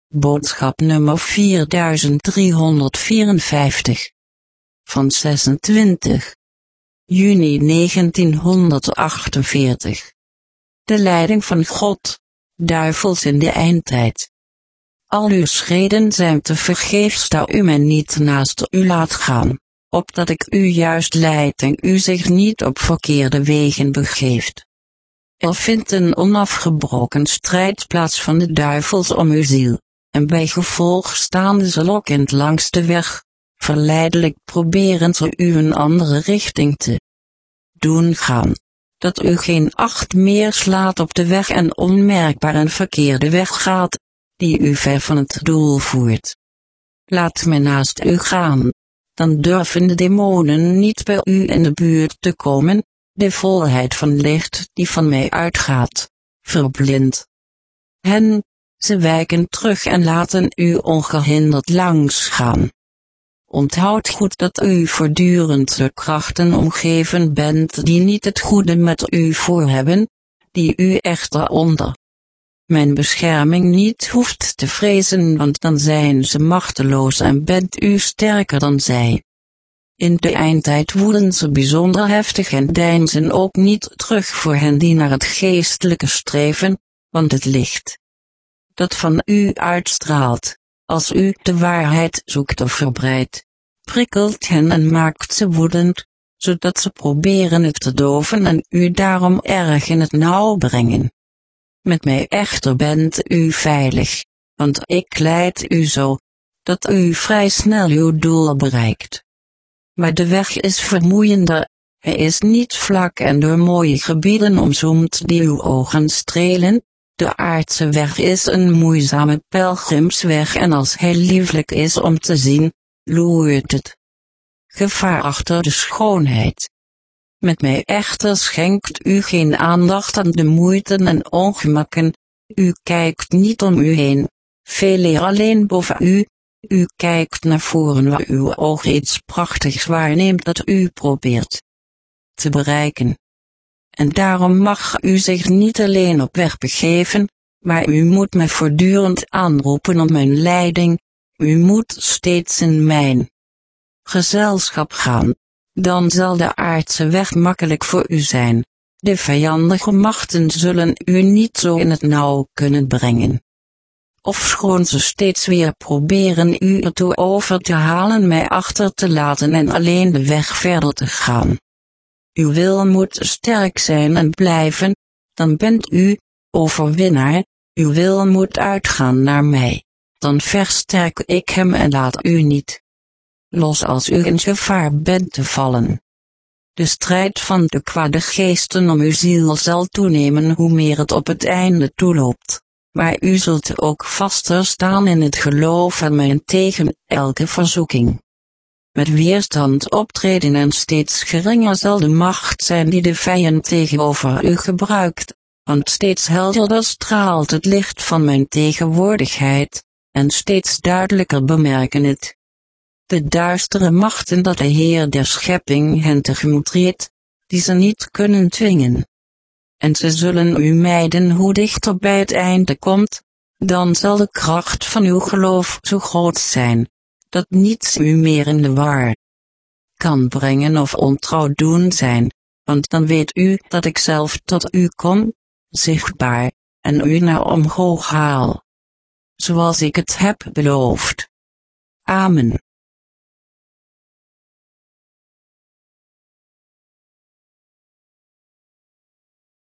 Boodschap nummer 4354. Van 26 juni 1948. De leiding van God, duivels in de eindtijd. Al uw schreden zijn te vergeefs daar u mij niet naast u laat gaan, opdat ik u juist leid en u zich niet op verkeerde wegen begeeft. Er vindt een onafgebroken strijd plaats van de duivels om uw ziel, en bij gevolg staan ze lokkend langs de weg, verleidelijk proberen ze u een andere richting te doen gaan, dat u geen acht meer slaat op de weg en onmerkbaar een verkeerde weg gaat, die u ver van het doel voert. Laat mij naast u gaan, dan durven de demonen niet bij u in de buurt te komen, de volheid van licht die van mij uitgaat, verblindt hen, ze wijken terug en laten u ongehinderd langs gaan. Onthoud goed dat u voortdurend door krachten omgeven bent die niet het goede met u voor hebben, die u echter onder mijn bescherming niet hoeft te vrezen, want dan zijn ze machteloos en bent u sterker dan zij. In de eindtijd woeden ze bijzonder heftig en deinzen ook niet terug voor hen die naar het geestelijke streven, want het licht dat van u uitstraalt, als u de waarheid zoekt of verbreidt, prikkelt hen en maakt ze woedend, zodat ze proberen het te doven en u daarom erg in het nauw brengen. Met mij echter bent u veilig, want ik leid u zo, dat u vrij snel uw doel bereikt. Maar de weg is vermoeiender, hij is niet vlak en door mooie gebieden omzoomd die uw ogen strelen. De aardse weg is een moeizame pelgrimsweg en als hij lieflijk is om te zien, loert het gevaar achter de schoonheid. Met mij echter schenkt u geen aandacht aan de moeiten en ongemakken, u kijkt niet om u heen, veeleer alleen boven u kijkt naar voren waar uw oog iets prachtigs waarneemt dat u probeert te bereiken. En daarom mag u zich niet alleen op weg begeven, maar u moet mij voortdurend aanroepen om mijn leiding, u moet steeds in mijn gezelschap gaan, dan zal de aardse weg makkelijk voor u zijn, de vijandige machten zullen u niet zo in het nauw kunnen brengen. Ofschoon ze steeds weer proberen u ertoe over te halen mij achter te laten en alleen de weg verder te gaan. Uw wil moet sterk zijn en blijven, dan bent u overwinnaar, uw wil moet uitgaan naar mij, dan versterk ik hem en laat u niet los als u in gevaar bent te vallen. De strijd van de kwade geesten om uw ziel zal toenemen hoe meer het op het einde toeloopt, maar u zult ook vaster staan in het geloof en mij tegen elke verzoeking met weerstand optreden en steeds geringer zal de macht zijn die de vijand tegenover u gebruikt, want steeds helderder straalt het licht van mijn tegenwoordigheid, en steeds duidelijker bemerken het de duistere machten dat de Heer der schepping hen tegemoet treedt, die ze niet kunnen dwingen. En ze zullen u mijden hoe dichter bij het einde komt, dan zal de kracht van uw geloof zo groot zijn, dat niets u meer in de war kan brengen of ontrouw doen zijn, want dan weet u dat ik zelf tot u kom, zichtbaar, en u naar omhoog haal, zoals ik het heb beloofd. Amen.